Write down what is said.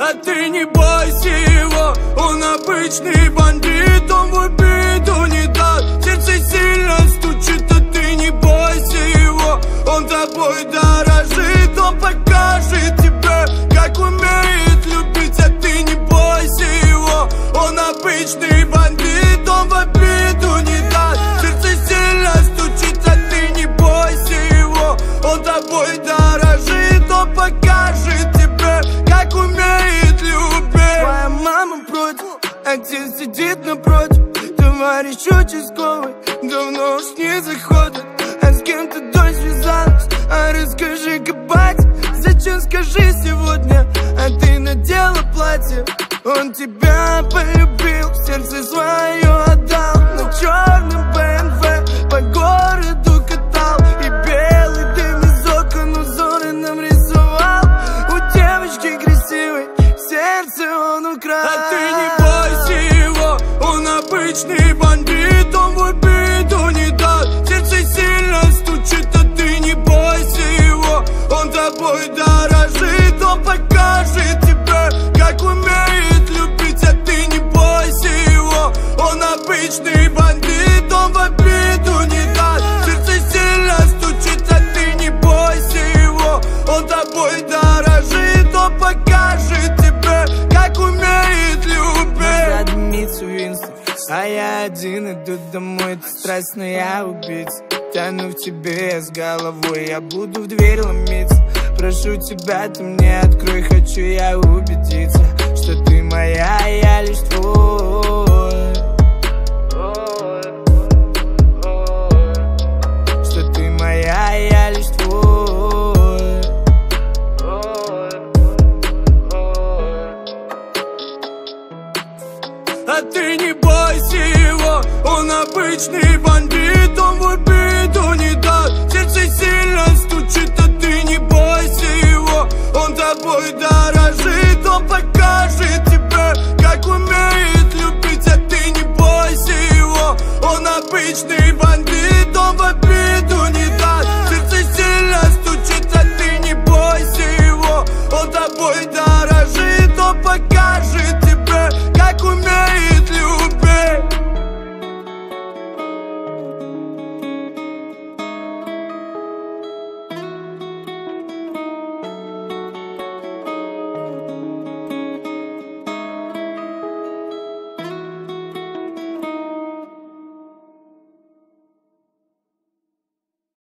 А ты не бойся его, он обычный бандит, он в обиду не даст. Сердце сильно стучит, а ты не бойся его, он тобой дорожит, он покажет тебе, как умеет любить. А ты не бойся его, он обычный бандит, он в обиду не даст. Сердце сильно стучит, а ты не бойся его, он тобой дорожит, он покажет тебе, как умеет любить. Твоя мама против, отец сидит напротив, товарищ участковый давно уж не заходит. А с кем ты дочь связалась? А расскажи-ка, батя, зачем, скажи сегодня? А ты надела платье, он тебя полюбил, сердце свое отдал. На черном БМВ по городу катал, и белый дым из окон узоры нам рисовал. У девочки красивой сердце он украл. А ты не бойся его, он обычный бандит, он в обиду не даст. Сердце сильно стучит, а ты не бойся его, он тобой дорожит, он покажет тебе, как умеет любить. А ты не бойся его, он обычный бандит, он в обиду не даст. Сердце сильно стучит, а ты не бойся его, он тобой дорожит, он покажет тебе, как умеет любить. Дымится Винстон, а я один иду домой, ты страстная убийца. Тону в тебе с головой, я буду в дверь ломиться. Прошу тебя, ты мне открой, хочу я убедиться, что ты моя, я лишь твой.